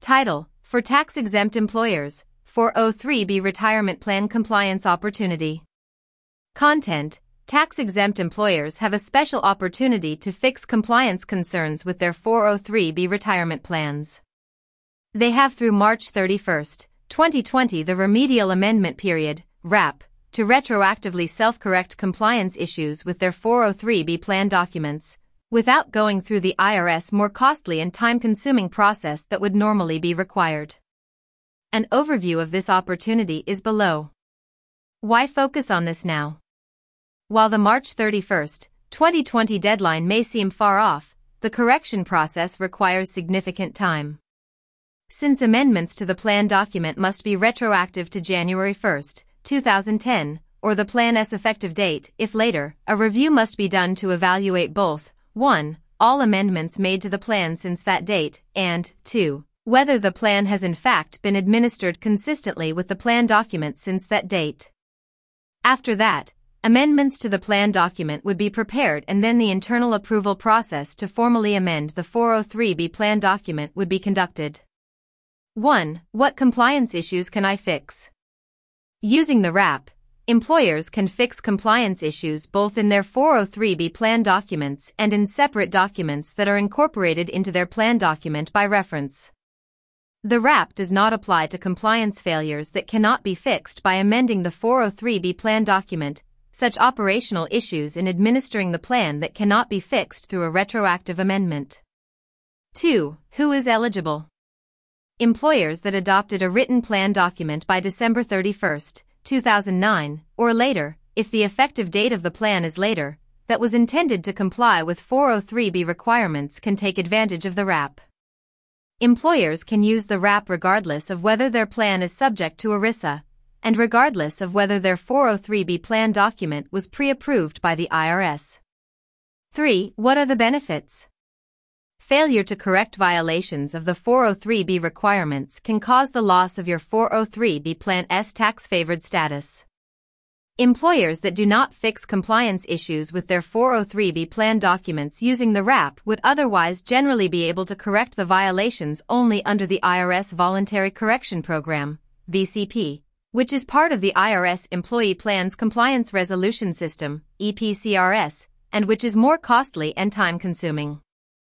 Title: For tax-exempt employers, 403(b) Retirement Plan Compliance Opportunity. Content: Tax-exempt employers have a special opportunity to fix compliance concerns with their 403(b) retirement plans. They have through March 31, 2020 the Remedial Amendment Period, RAP, to retroactively self-correct compliance issues with their 403(b) plan documents, without going through the IRS more costly and time-consuming process that would normally be required. An overview of this opportunity is below. Why focus on this now? While the March 31, 2020 deadline may seem far off, the correction process requires significant time. Since amendments to the plan document must be retroactive to January 1, 2010, or the plan's effective date, if later, a review must be done to evaluate both, 1. All amendments made to the plan since that date, and 2. Whether the plan has in fact been administered consistently with the plan document since that date. After that, amendments to the plan document would be prepared and then the internal approval process to formally amend the 403(b) plan document would be conducted. 1. What compliance issues can I fix? Using the RAP, employers can fix compliance issues both in their 403(b) plan documents and in separate documents that are incorporated into their plan document by reference. The RAP does not apply to compliance failures that cannot be fixed by amending the 403(b) plan document, such operational issues in administering the plan that cannot be fixed through a retroactive amendment. 2. Who is eligible? Employers that adopted a written plan document by December 31, 2009, or later, if the effective date of the plan is later, that was intended to comply with 403(b) requirements can take advantage of the RAP. Employers can use the RAP regardless of whether their plan is subject to ERISA, and regardless of whether their 403(b) plan document was pre-approved by the IRS. 3. What are the benefits? Failure to correct violations of the 403(b) requirements can cause the loss of your 403(b) plan's tax-favored status. Employers that do not fix compliance issues with their 403(b) plan documents using the RAP would otherwise generally be able to correct the violations only under the IRS Voluntary Correction Program, VCP, which is part of the IRS Employee Plans Compliance Resolution System, EPCRS, and which is more costly and time-consuming.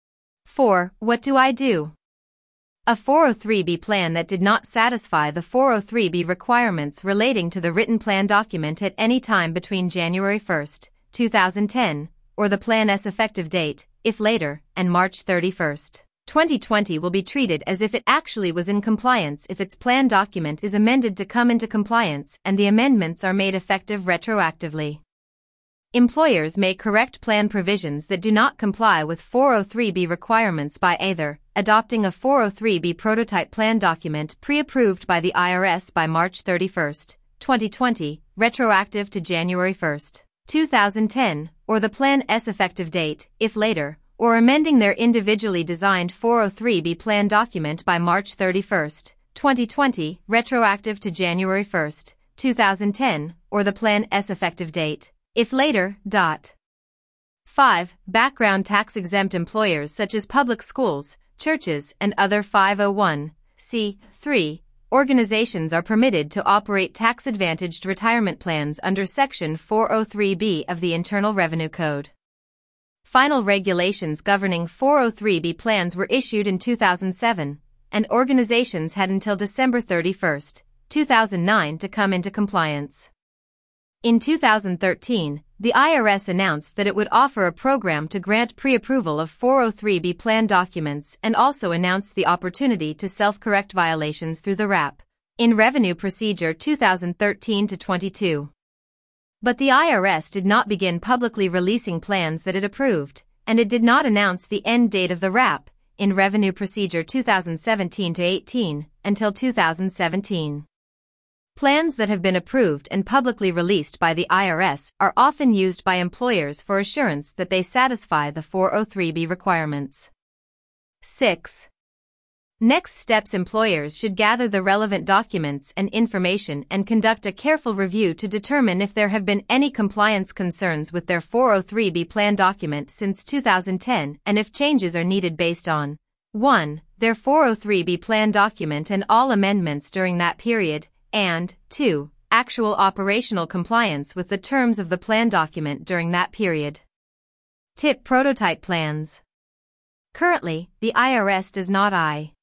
4. What do I do? A 403(b) plan that did not satisfy the 403(b) requirements relating to the written plan document at any time between January 1, 2010, or the plan's effective date, if later, and March 31, 2020 will be treated as if it actually was in compliance if its plan document is amended to come into compliance and the amendments are made effective retroactively. Employers may correct plan provisions that do not comply with 403(b) requirements by either adopting a 403(b) prototype plan document pre-approved by the IRS by March 31, 2020, retroactive to January 1, 2010, or the plan's effective date, if later, or amending their individually designed 403(b) plan document by March 31, 2020, retroactive to January 1, 2010, or the plan's effective date, if later. 5. Background tax-exempt employers such as public schools, churches, and other 501(c)(3) organizations are permitted to operate tax-advantaged retirement plans under Section 403(b) of the Internal Revenue Code. Final regulations governing 403(b) plans were issued in 2007, and organizations had until December 31, 2009 to come into compliance. In 2013, the IRS announced that it would offer a program to grant pre-approval of 403(b) plan documents and also announced the opportunity to self-correct violations through the RAP, in Revenue Procedure 2013-22. But the IRS did not begin publicly releasing plans that it approved, and it did not announce the end date of the RAP, in Revenue Procedure 2017-18, until 2017. Plans that have been approved and publicly released by the IRS are often used by employers for assurance that they satisfy the 403(b) requirements. 6. Next steps: employers should gather the relevant documents and information and conduct a careful review to determine if there have been any compliance concerns with their 403(b) plan document since 2010 and if changes are needed based on 1. their 403(b) plan document and all amendments during that period, and 2. Actual operational compliance with the terms of the plan document during that period. Tip: Prototype plans. Currently, the IRS does not